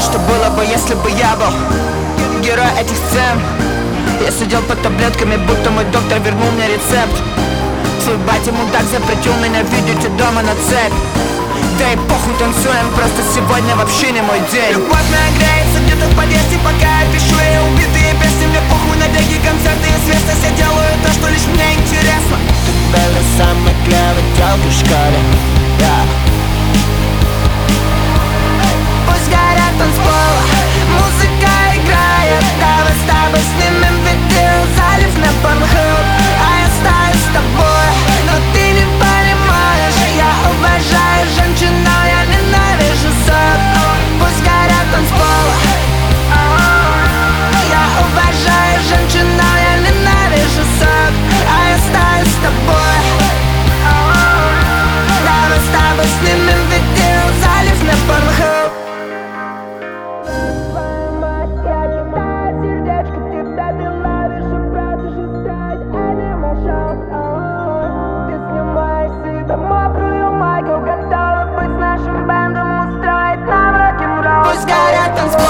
что было бы, если бы я был герой этих сцен. Я сидел под таблетками, будто мой доктор вернул мне рецепт. Твой батя мудак запретил меня видеть у дома на цепь. Да и похуй, танцуем, просто сегодня вообще не мой день. Любовь моя греется где-то в подъезде, пока я пишу и убитые песни. Мне похуй на беги, концерты и свесты. Я делаю то, что лишь мне интересно. Ты была самой клевой телкой в школе, да. Пусть горят танцполы, музыка играет. Давай с тобой снимем видео, залив на Pornhub. А я стою с тобой, но ты не понимаешь. Я уважаю женщин, но я ненавижу сок. Пусть горят танцполы. Я уважаю женщин, но я ненавижу сок. А я стою с тобой. Давай с тобой снимем видео, залив на Pornhub. Пусть горят танцполы.